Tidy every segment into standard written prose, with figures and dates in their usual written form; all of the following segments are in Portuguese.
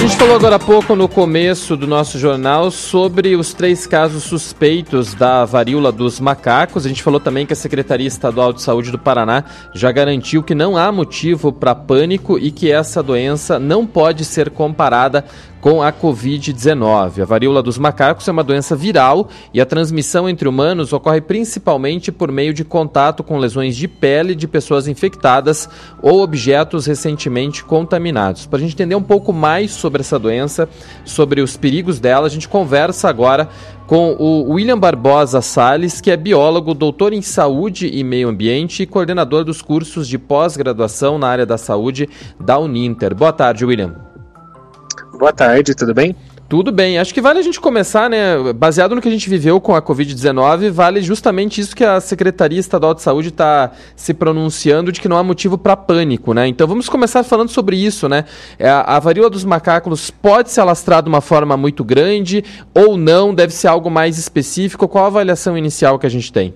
gente falou agora há pouco, no começo do nosso jornal, sobre os 3 casos suspeitos da varíola dos macacos. A gente falou também que a Secretaria Estadual de Saúde do Paraná já garantiu que não há motivo para pânico e que essa doença não pode ser comparada com a Covid-19. A varíola dos macacos é uma doença viral e a transmissão entre humanos ocorre principalmente por meio de contato com lesões de pele de pessoas infectadas ou objetos recentemente contaminados. Para a gente entender um pouco mais sobre essa doença, sobre os perigos dela, a gente conversa agora com o William Barbosa Salles, que é biólogo, doutor em saúde e meio ambiente e coordenador dos cursos de pós-graduação na área da saúde da Uninter. Boa tarde, William. Boa tarde, tudo bem? Tudo bem. Acho que vale a gente começar, né? Baseado no que a gente viveu com a Covid-19, vale justamente isso que a Secretaria Estadual de Saúde está se pronunciando, de que não há motivo para pânico, né? Então vamos começar falando sobre isso, né? A varíola dos macacos pode se alastrar de uma forma muito grande ou não? Deve ser algo mais específico? Qual a avaliação inicial que a gente tem?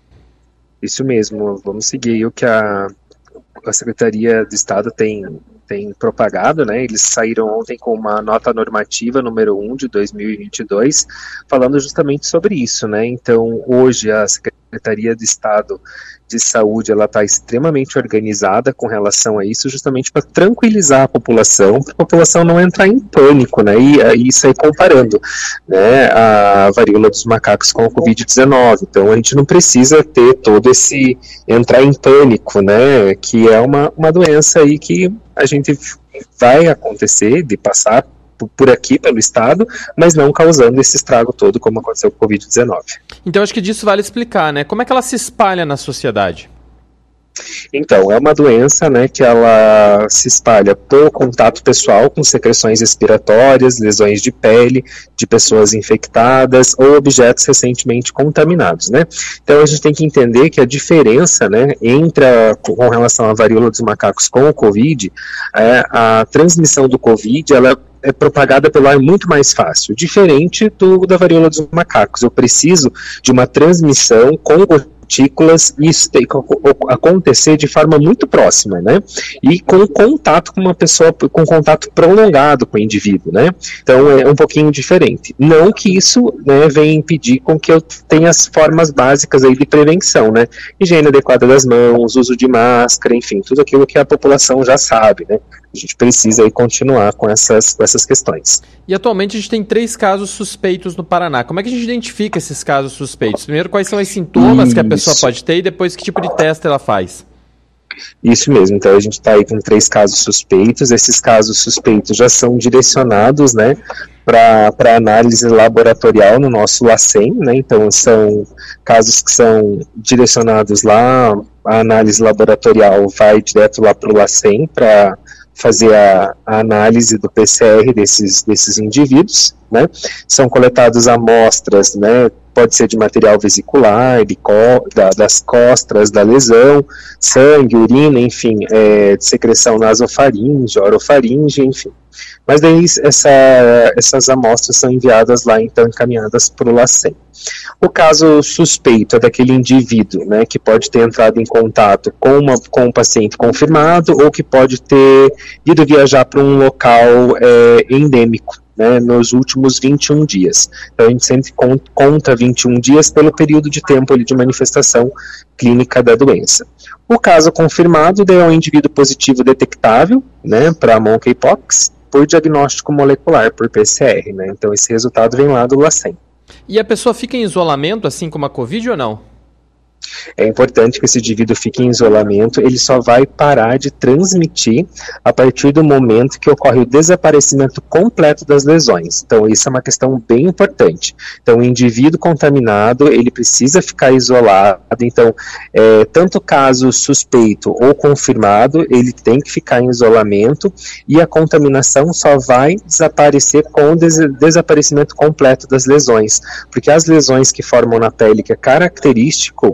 Isso mesmo. Vamos seguir o que a Secretaria de Estado tem propagado, né? Eles saíram ontem com uma nota normativa número 1 de 2022, falando justamente sobre isso, né? Então, hoje a Secretaria de Estado de Saúde, ela está extremamente organizada com relação a isso, justamente para tranquilizar a população não entrar em pânico, né? E isso aí comparando, né, a varíola dos macacos com a Covid-19. Então, a gente não precisa ter todo esse entrar em pânico, né? Que é uma doença aí que a gente vai acontecer de passar por aqui, pelo estado, mas não causando esse estrago todo como aconteceu com o Covid-19. Então acho que disso vale explicar, né? Como é que ela se espalha na sociedade? Então, é uma doença, né, que ela se espalha por contato pessoal com secreções respiratórias, lesões de pele de pessoas infectadas ou objetos recentemente contaminados, né? Então a gente tem que entender que a diferença, né, com relação à varíola dos macacos com o Covid, a transmissão do Covid, ela é propagada pelo ar muito mais fácil, diferente da varíola dos macacos. Eu preciso de uma transmissão com gotículas, e isso tem que acontecer de forma muito próxima, né? E com contato com uma pessoa, com contato prolongado com o indivíduo, né? Então é um pouquinho diferente. Não que isso, né, venha impedir com que eu tenha as formas básicas aí de prevenção, né? Higiene adequada das mãos, uso de máscara, enfim, tudo aquilo que a população já sabe, né? A gente precisa aí continuar com essas questões. E atualmente a gente tem 3 casos suspeitos no Paraná. Como é que a gente identifica esses casos suspeitos? Primeiro, quais são os sintomas que a pessoa pode ter e depois que tipo de teste ela faz? Isso mesmo, então a gente está aí com 3 casos suspeitos. Esses casos suspeitos já são direcionados, né, para análise laboratorial no nosso LACEN, né? Então são casos que são direcionados lá, a análise laboratorial vai direto lá para o LACEN para fazer a análise do PCR desses indivíduos, né? São coletadas amostras, né? Pode ser de material vesicular, das costras da lesão, sangue, urina, enfim, de secreção nasofaringe, orofaringe, enfim. Mas daí essas amostras são enviadas lá, então encaminhadas para o LACEN. O caso suspeito é daquele indivíduo, né, que pode ter entrado em contato com um paciente confirmado ou que pode ter ido viajar para um local endêmico, né, nos últimos 21 dias. Então a gente sempre conta 21 dias pelo período de tempo ali de manifestação clínica da doença. O caso confirmado é um indivíduo positivo detectável, né, para monkeypox, por diagnóstico molecular, por PCR, né? Então esse resultado vem lá do LACEN. E a pessoa fica em isolamento, assim como a Covid, ou não? É importante que esse indivíduo fique em isolamento, ele só vai parar de transmitir a partir do momento que ocorre o desaparecimento completo das lesões. Então, isso é uma questão bem importante. Então, o indivíduo contaminado, ele precisa ficar isolado. Então, tanto caso suspeito ou confirmado, ele tem que ficar em isolamento e a contaminação só vai desaparecer com o desaparecimento completo das lesões. Porque as lesões que formam na pele, que é característico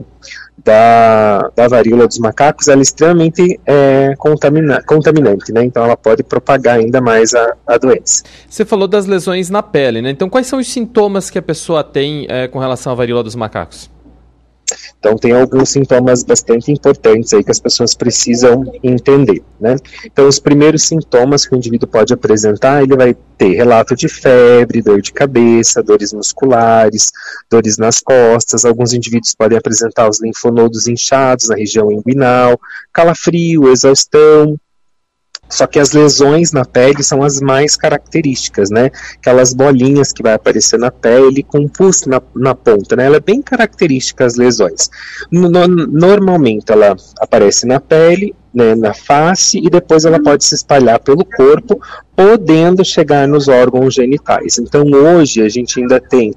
da varíola dos macacos, ela é extremamente contaminante, né? Então ela pode propagar ainda mais a doença. Você falou das lesões na pele, né? Então quais são os sintomas que a pessoa tem com relação à varíola dos macacos? Então tem alguns sintomas bastante importantes aí que as pessoas precisam entender, né? Então os primeiros sintomas que o indivíduo pode apresentar, ele vai ter relato de febre, dor de cabeça, dores musculares, dores nas costas. Alguns indivíduos podem apresentar os linfonodos inchados na região inguinal, calafrio, exaustão. Só que as lesões na pele são as mais características, né? Aquelas bolinhas que vai aparecer na pele com pus na ponta, né? Ela é bem característica, as lesões. Normalmente ela aparece na pele, né, na face, e depois ela pode se espalhar pelo corpo, podendo chegar nos órgãos genitais. Então hoje a gente ainda tem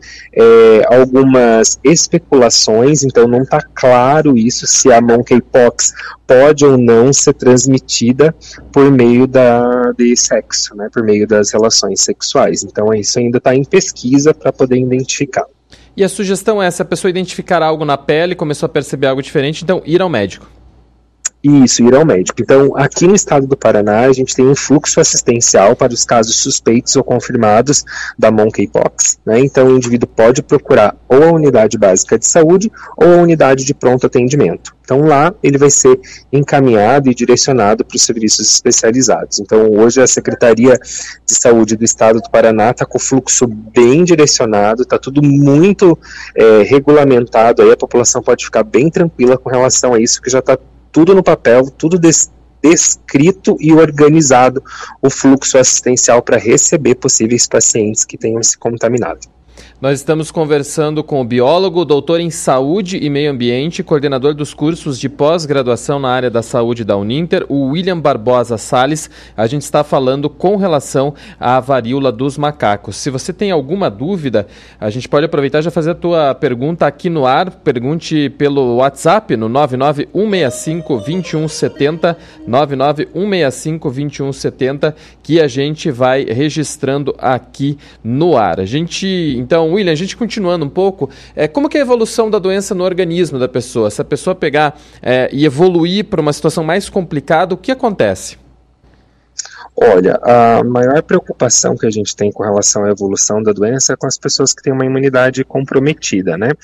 algumas especulações, então não está claro isso, se a monkeypox pode ou não ser transmitida por meio de sexo, né, por meio das relações sexuais. Então isso ainda está em pesquisa para poder identificar. E a sugestão é, se a pessoa identificar algo na pele, começou a perceber algo diferente, então ir ao médico. Isso, ir ao médico. Então, aqui no estado do Paraná, a gente tem um fluxo assistencial para os casos suspeitos ou confirmados da monkeypox, né? Então, o indivíduo pode procurar ou a unidade básica de saúde ou a unidade de pronto atendimento. Então, lá ele vai ser encaminhado e direcionado para os serviços especializados. Então, hoje a Secretaria de Saúde do Estado do Paraná está com o fluxo bem direcionado, está tudo muito regulamentado, aí a população pode ficar bem tranquila com relação a isso, que já está tudo no papel, tudo descrito e organizado, o fluxo assistencial para receber possíveis pacientes que tenham se contaminado. Nós estamos conversando com o biólogo, doutor em saúde e meio ambiente, coordenador dos cursos de pós-graduação na área da saúde da Uninter, o William Barbosa Salles. A gente está falando com relação à varíola dos macacos. Se você tem alguma dúvida, a gente pode aproveitar e já fazer a tua pergunta aqui no ar. Pergunte pelo WhatsApp no 99165-2170, 99165-2170, que a gente vai registrando aqui no ar. Então, William, a gente continuando um pouco, como que é a evolução da doença no organismo da pessoa? Se a pessoa pegar e evoluir para uma situação mais complicada, o que acontece? Olha, a maior preocupação que a gente tem com relação à evolução da doença é com as pessoas que têm uma imunidade comprometida, né?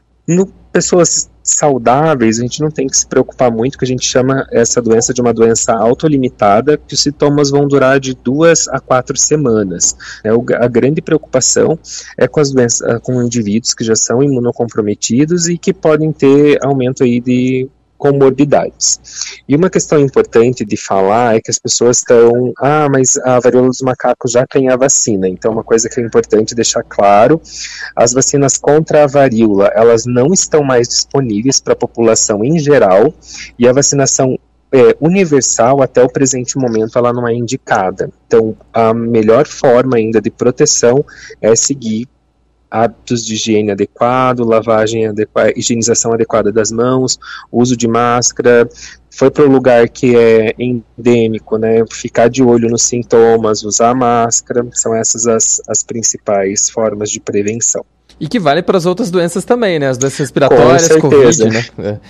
Pessoas saudáveis, a gente não tem que se preocupar muito, que a gente chama essa doença de uma doença autolimitada, que os sintomas vão durar de 2 a 4 semanas. A grande preocupação é com as doenças, com indivíduos que já são imunocomprometidos e que podem ter aumento aí de comorbidades. E uma questão importante de falar é que as pessoas estão, mas a varíola dos macacos já tem a vacina. Então, uma coisa que é importante deixar claro, as vacinas contra a varíola, elas não estão mais disponíveis para a população em geral, e a vacinação universal, até o presente momento, ela não é indicada. Então, a melhor forma ainda de proteção é seguir hábitos de higiene adequado, lavagem adequada, higienização adequada das mãos, uso de máscara. Foi para o lugar que é endêmico, né? Ficar de olho nos sintomas, usar máscara, são essas as principais formas de prevenção. E que vale para as outras doenças também, né? As doenças respiratórias, Covid, né?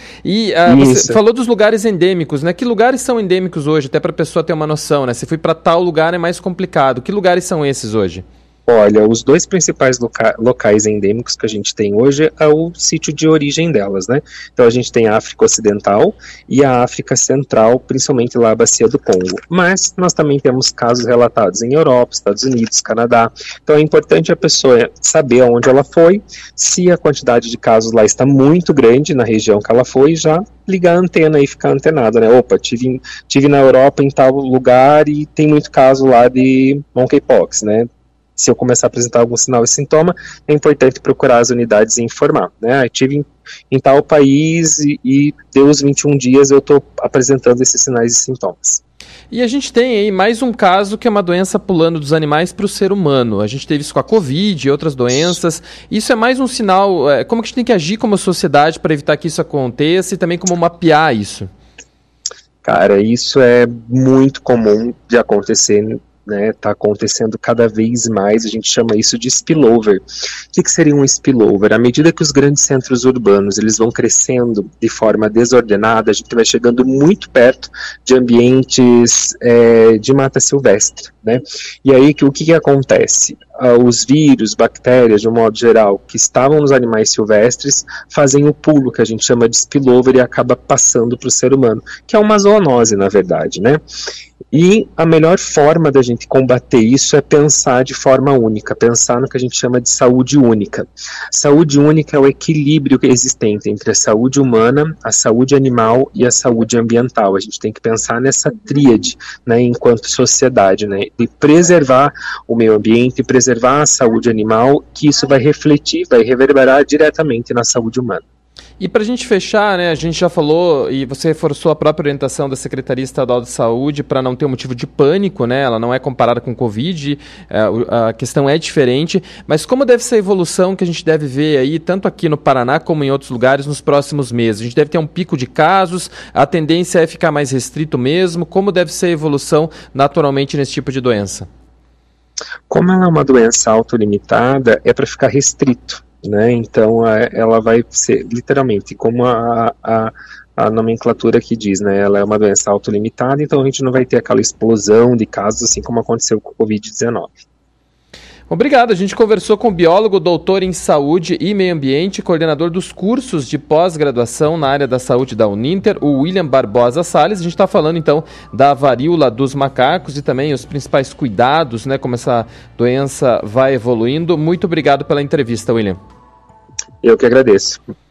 E você falou dos lugares endêmicos, né? Que lugares são endêmicos hoje? Até para a pessoa ter uma noção, né? Se fui para tal lugar é mais complicado. Que lugares são esses hoje? Olha, os dois principais locais endêmicos que a gente tem hoje é o sítio de origem delas, né? Então a gente tem a África Ocidental e a África Central, principalmente lá a Bacia do Congo. Mas nós também temos casos relatados em Europa, Estados Unidos, Canadá. Então é importante a pessoa saber aonde ela foi, se a quantidade de casos lá está muito grande na região que ela foi, já ligar a antena e ficar antenado, né? Opa, tive na Europa em tal lugar e tem muito caso lá de monkeypox, né? Se eu começar a apresentar algum sinal e sintoma, é importante procurar as unidades e informar, né? Eu tive em tal país e deu os 21 dias eu estou apresentando esses sinais e sintomas. E a gente tem aí mais um caso que é uma doença pulando dos animais para o ser humano. A gente teve isso com a Covid e outras doenças. Isso é mais um sinal, como que a gente tem que agir como sociedade para evitar que isso aconteça e também como mapear isso? Cara, isso é muito comum de acontecer né? Está acontecendo cada vez mais, a gente chama isso de spillover. O que seria um spillover? À medida que os grandes centros urbanos eles vão crescendo de forma desordenada, a gente vai chegando muito perto de ambientes de mata silvestre, né? E aí o que acontece? Os vírus, bactérias, de um modo geral, que estavam nos animais silvestres, fazem o pulo, que a gente chama de spillover, e acaba passando para o ser humano, que é uma zoonose, na verdade, né? E a melhor forma da gente combater isso é pensar de forma única, pensar no que a gente chama de saúde única. Saúde única é o equilíbrio existente entre a saúde humana, a saúde animal e a saúde ambiental. A gente tem que pensar nessa tríade, né, enquanto sociedade, né, de preservar o meio ambiente, preservar a saúde animal, que isso vai refletir, vai reverberar diretamente na saúde humana. E para a gente fechar, né, a gente já falou, e você reforçou a própria orientação da Secretaria Estadual de Saúde para não ter um motivo de pânico, né, ela não é comparada com o Covid, a questão é diferente, mas como deve ser a evolução que a gente deve ver aí, tanto aqui no Paraná como em outros lugares, nos próximos meses? A gente deve ter um pico de casos, a tendência é ficar mais restrito mesmo, como deve ser a evolução naturalmente nesse tipo de doença? Como ela é uma doença autolimitada, é para ficar restrito, né? Então ela vai ser literalmente como a nomenclatura que diz, né? Ela é uma doença autolimitada, então a gente não vai ter aquela explosão de casos assim como aconteceu com o Covid-19. Obrigado, a gente conversou com o biólogo, doutor em saúde e meio ambiente, coordenador dos cursos de pós-graduação na área da saúde da Uninter, o William Barbosa Salles. A gente está falando então da varíola dos macacos e também os principais cuidados, né, como essa doença vai evoluindo. Muito obrigado pela entrevista, William. Eu que agradeço.